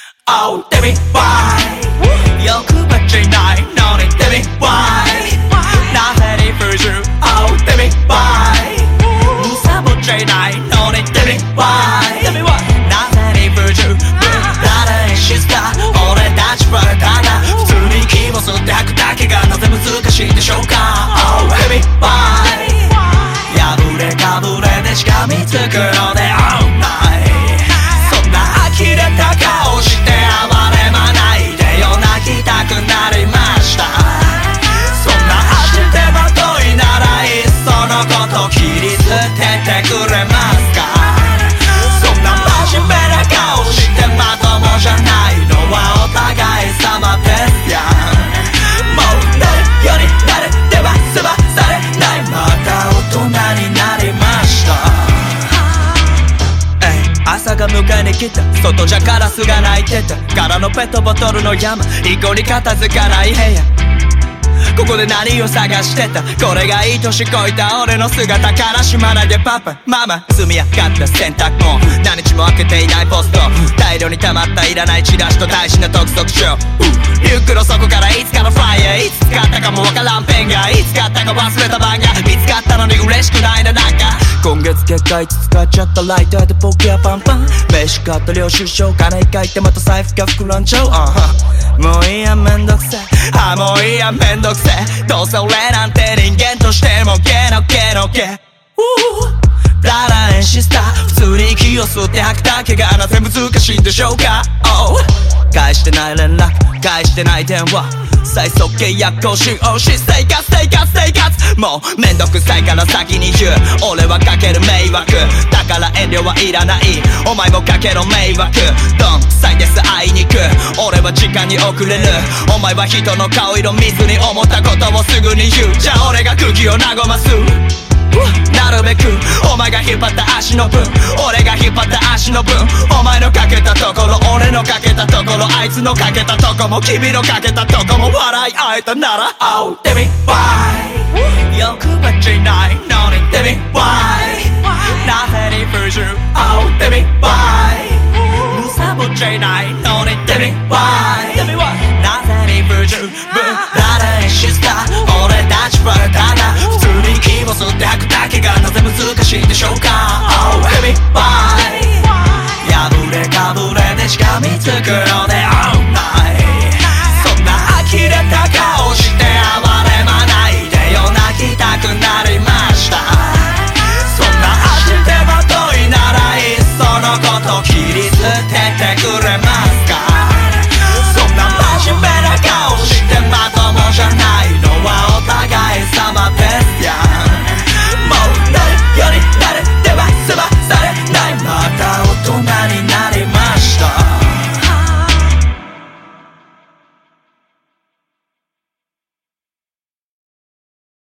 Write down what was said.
Oh, tell me why 欲張っちゃいないのに Tell me why なぜに不自由 Oh, tell me why むさぼっちゃいないのに Tell me why なぜに不自由ぶったらシスター俺たちはただ普通に息を吸って吐くだけがなぜ難しいんでしょうか Oh, tell me why 破れかぶれでしかみつくので Oh, my そんな呆れた顔して暴れまないでよ泣きたくなりましたそんな足手まといならいっそのこと切り捨ててくれますかそんな真面目な顔してまともじゃないのはお互い様ですやんもう誰より誰では済まされないまた大人になりました朝が迎えに来た外じゃカラスが鳴いてた空のペットボトルの山一向に片付かない部屋ここで何を探してたこれがいい年こいた俺の姿悲しまないでパパママ積み上がった洗濯物何日も開けていないポスト大量に溜まったいらないチラシと大事な督促書リュックの底からいつかのフライヤーいつ使ったかもわからんペンがいつ買ったか忘れた番が見つかったのに嬉しくないななんか今月結果いつ使っちゃったライターでポッケはパンパン飯買った領収書金書いてまた財布が膨らんじゃうもういいやめんどくせえもういいやめんどくせえどうせ俺なんて人間としてもゲのゲのゲブララエンシスター普通に息を吸って吐くだけがなぜ難しいんでしょうか、oh、返してない連絡返してない電話最速契約更新し生活もうめんどくさいから先に言う俺はかける迷惑だから遠慮はいらないお前もかけろ迷惑どんくさいですあいにく俺は時間に遅れるお前は人の顔色見ずに思ったことをすぐに言うじゃあ俺が空気を和ますなるべくお前が引っ張った足の分俺が引っ張った足の分お前のかけたところ俺のかけたところあいつのかけたとこも君のかけたとこも笑い合えたなら Oh, tell me why 欲張っちゃいないのに Tell me why なぜに不自由 Oh, tell me why むさぼっちゃいないのに Tell me why なぜに不自由ぶらないシスター俺たちはただ普通に息を吸って吐くだけがなぜ難しいんでしょうか Oh, tell me why 破れかぶれでしかみつくので Oh, my